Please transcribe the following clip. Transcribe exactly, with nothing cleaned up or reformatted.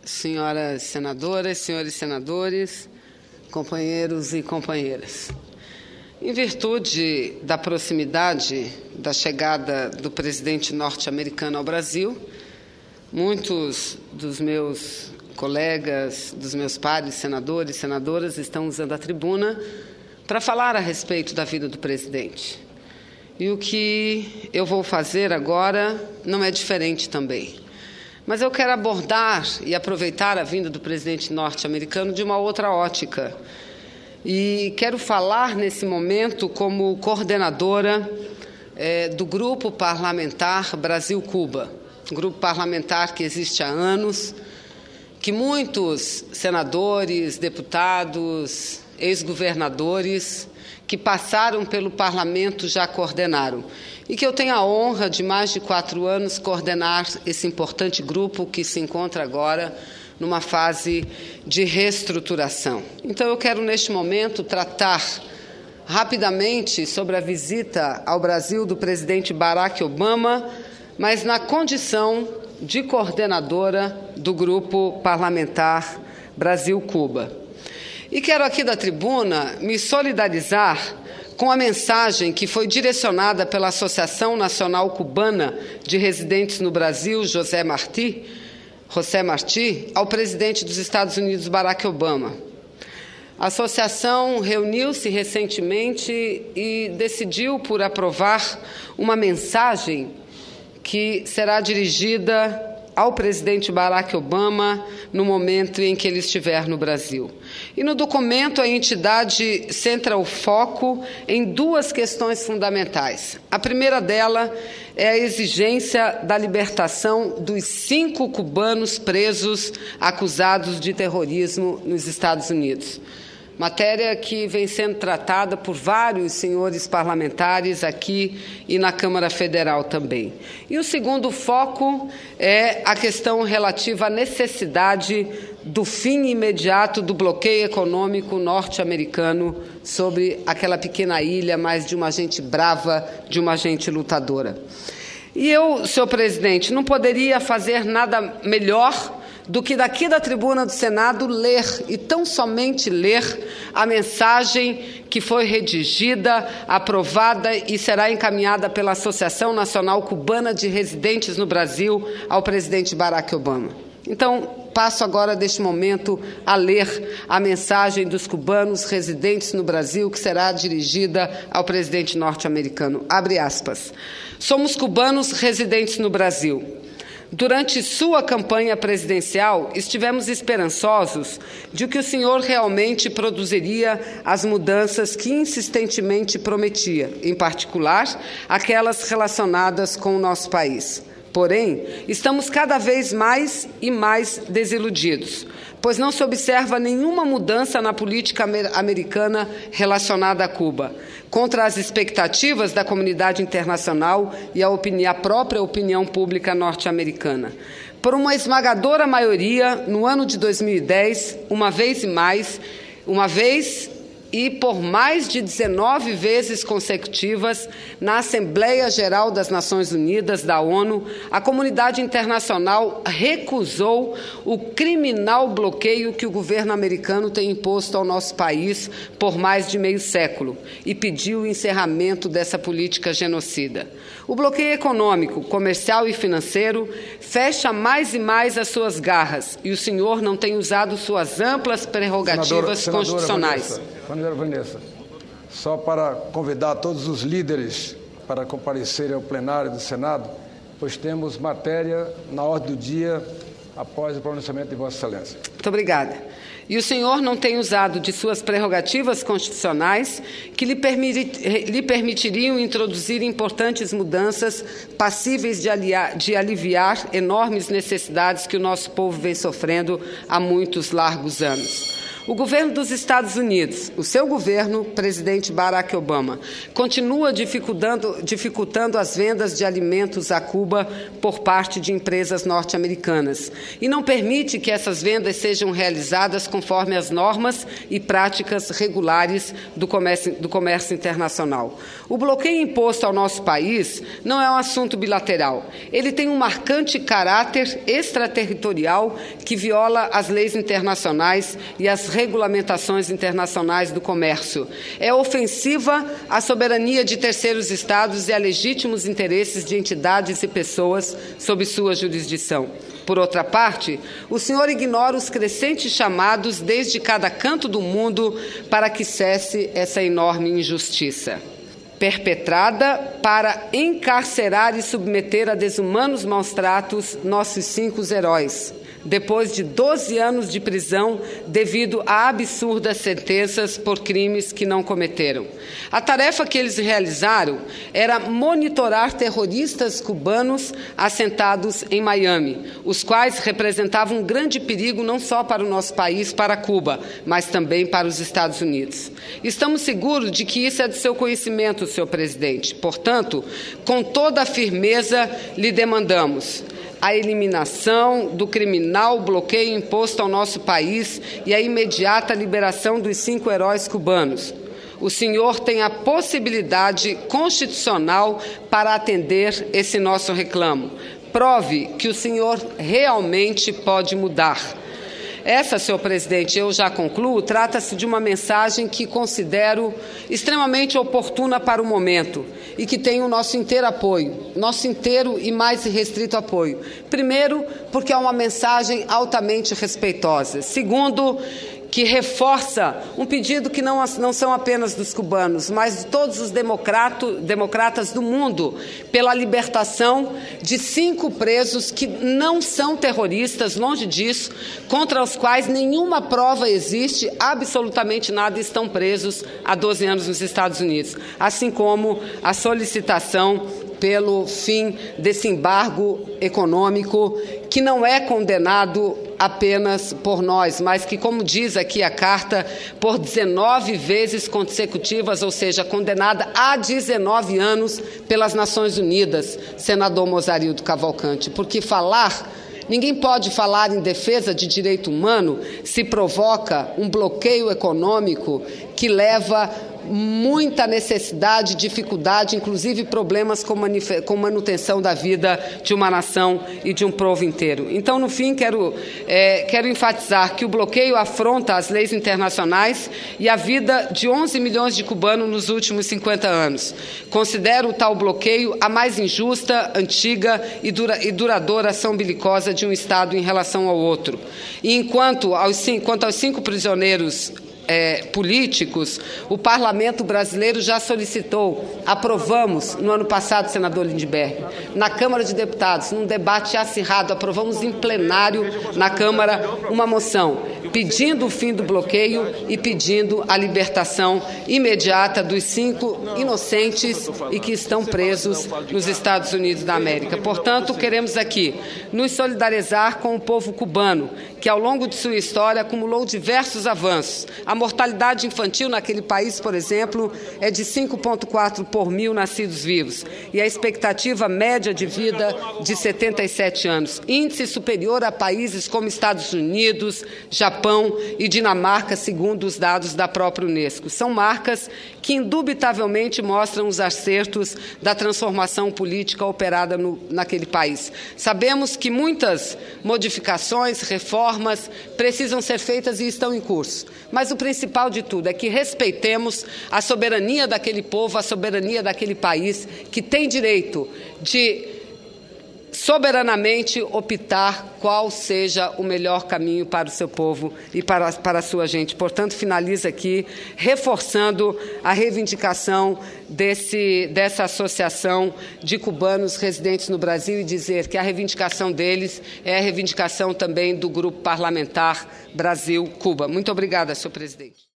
senhoras senadoras, senhores senadores, companheiros e companheiras. Em virtude da proximidade da chegada do presidente norte-americano ao Brasil, muitos dos meus colegas, dos meus pares, senadores e senadoras, estão usando a tribuna para falar a respeito da vida do presidente. E o que eu vou fazer agora não é diferente também. Mas eu quero abordar e aproveitar a vinda do presidente norte-americano de uma outra ótica. E quero falar nesse momento como coordenadora é, do Grupo Parlamentar Brasil-Cuba, um grupo parlamentar que existe há anos, que muitos senadores, deputados, ex-governadores que passaram pelo parlamento já coordenaram. E que eu tenho a honra de, mais de quatro anos, coordenar esse importante grupo que se encontra agora numa fase de reestruturação. Então, eu quero, neste momento, tratar rapidamente sobre a visita ao Brasil do presidente Barack Obama, mas na condição de coordenadora do Grupo Parlamentar Brasil-Cuba. E quero aqui da tribuna me solidarizar com a mensagem que foi direcionada pela Associação Nacional Cubana de Residentes no Brasil, José Martí, José Martí, ao presidente dos Estados Unidos, Barack Obama. A associação reuniu-se recentemente e decidiu por aprovar uma mensagem que será dirigida ao presidente Barack Obama no momento em que ele estiver no Brasil. E no documento a entidade centra o foco em duas questões fundamentais. A primeira dela é a exigência da libertação dos cinco cubanos presos acusados de terrorismo nos Estados Unidos. Matéria que vem sendo tratada por vários senhores parlamentares aqui e na Câmara Federal também. E o segundo foco é a questão relativa à necessidade do fim imediato do bloqueio econômico norte-americano sobre aquela pequena ilha, mais de uma gente brava, de uma gente lutadora. E eu, senhor presidente, não poderia fazer nada melhor do que daqui da tribuna do Senado ler, e tão somente ler, a mensagem que foi redigida, aprovada e será encaminhada pela Associação Nacional Cubana de Residentes no Brasil ao presidente Barack Obama. Então, passo agora, deste momento, a ler a mensagem dos cubanos residentes no Brasil, que será dirigida ao presidente norte-americano. Abre aspas. Somos cubanos residentes no Brasil. Durante sua campanha presidencial, estivemos esperançosos de que o senhor realmente produziria as mudanças que insistentemente prometia, em particular, aquelas relacionadas com o nosso país. Porém, estamos cada vez mais e mais desiludidos, pois não se observa nenhuma mudança na política americana relacionada a Cuba, contra as expectativas da comunidade internacional e a, opinião, a própria opinião pública norte-americana. Por uma esmagadora maioria, no ano de dois mil e dez, uma vez e mais, uma vez e por mais de dezenove vezes consecutivas, na Assembleia Geral das Nações Unidas, da ONU, a comunidade internacional recusou o criminal bloqueio que o governo americano tem imposto ao nosso país por mais de meio século e pediu o encerramento dessa política genocida. O bloqueio econômico, comercial e financeiro fecha mais e mais as suas garras e o senhor não tem usado suas amplas prerrogativas senadora, senadora constitucionais. Vanessa. Senhora Vanessa, só para convidar todos os líderes para comparecerem ao plenário do Senado, pois temos matéria na ordem do dia após o pronunciamento de Vossa Excelência. Muito obrigada. E o senhor não tem usado de suas prerrogativas constitucionais que lhe, permiti- lhe permitiriam introduzir importantes mudanças passíveis de, aliar, de aliviar enormes necessidades que o nosso povo vem sofrendo há muitos largos anos. O governo dos Estados Unidos, o seu governo, presidente Barack Obama, continua dificultando, dificultando as vendas de alimentos a Cuba por parte de empresas norte-americanas e não permite que essas vendas sejam realizadas conforme as normas e práticas regulares do comércio, do comércio internacional. O bloqueio imposto ao nosso país não é um assunto bilateral. Ele tem um marcante caráter extraterritorial que viola as leis internacionais e as regulamentações internacionais do comércio. É ofensiva à soberania de terceiros estados e a legítimos interesses de entidades e pessoas sob sua jurisdição. Por outra parte, o senhor ignora os crescentes chamados desde cada canto do mundo para que cesse essa enorme injustiça, perpetrada para encarcerar e submeter a desumanos maus-tratos nossos cinco heróis, depois de doze anos de prisão devido a absurdas sentenças por crimes que não cometeram. A tarefa que eles realizaram era monitorar terroristas cubanos assentados em Miami, os quais representavam um grande perigo não só para o nosso país, para Cuba, mas também para os Estados Unidos. Estamos seguros de que isso é do seu conhecimento, senhor presidente. Portanto, com toda a firmeza, lhe demandamos a eliminação do criminal bloqueio imposto ao nosso país e a imediata liberação dos cinco heróis cubanos. O senhor tem a possibilidade constitucional para atender esse nosso reclamo. Prove que o senhor realmente pode mudar. Essa, senhor presidente, eu já concluo, trata-se de uma mensagem que considero extremamente oportuna para o momento e que tem o nosso inteiro apoio, nosso inteiro e mais restrito apoio. Primeiro, porque é uma mensagem altamente respeitosa. Segundo, que reforça um pedido que não, não são apenas dos cubanos, mas de todos os democrato, democratas do mundo, pela libertação de cinco presos que não são terroristas, longe disso, contra os quais nenhuma prova existe, absolutamente nada, estão presos há doze anos nos Estados Unidos, assim como a solicitação pelo fim desse embargo econômico, que não é condenado apenas por nós, mas que, como diz aqui a carta, por dezenove vezes consecutivas, ou seja, condenada a dezenove anos pelas Nações Unidas, senador Mozarildo Cavalcante, porque falar... Ninguém pode falar em defesa de direito humano se provoca um bloqueio econômico que leva muita necessidade, dificuldade, inclusive problemas com, com manutenção da vida de uma nação e de um povo inteiro. Então, no fim, quero, é, quero enfatizar que o bloqueio afronta as leis internacionais e a vida de onze milhões de cubanos nos últimos cinquenta anos. Considero o tal bloqueio a mais injusta, antiga e, dura, e duradoura ação belicosa de um Estado em relação ao outro. E enquanto aos, quanto aos cinco prisioneiros É, políticos, o Parlamento brasileiro já solicitou, aprovamos no ano passado, senador Lindbergh, na Câmara de Deputados, num debate acirrado, aprovamos em plenário na Câmara uma moção pedindo o fim do bloqueio e pedindo a libertação imediata dos cinco inocentes e que estão presos nos Estados Unidos da América. Portanto, queremos aqui nos solidarizar com o povo cubano, que ao longo de sua história acumulou diversos avanços. A mortalidade infantil naquele país, por exemplo, é de cinco vírgula quatro por mil nascidos vivos e a expectativa média de vida de setenta e sete anos, índice superior a países como Estados Unidos, Japão e Dinamarca, segundo os dados da própria Unesco. São marcas que indubitavelmente mostram os acertos da transformação política operada no, naquele país. Sabemos que muitas modificações, reformas precisam ser feitas e estão em curso, mas o principal de tudo é que respeitemos a soberania daquele povo, a soberania daquele país, que tem direito de soberanamente optar qual seja o melhor caminho para o seu povo e para, para a sua gente. Portanto, finalizo aqui reforçando a reivindicação desse, dessa associação de cubanos residentes no Brasil e dizer que a reivindicação deles é a reivindicação também do Grupo Parlamentar Brasil-Cuba. Muito obrigada, senhor presidente.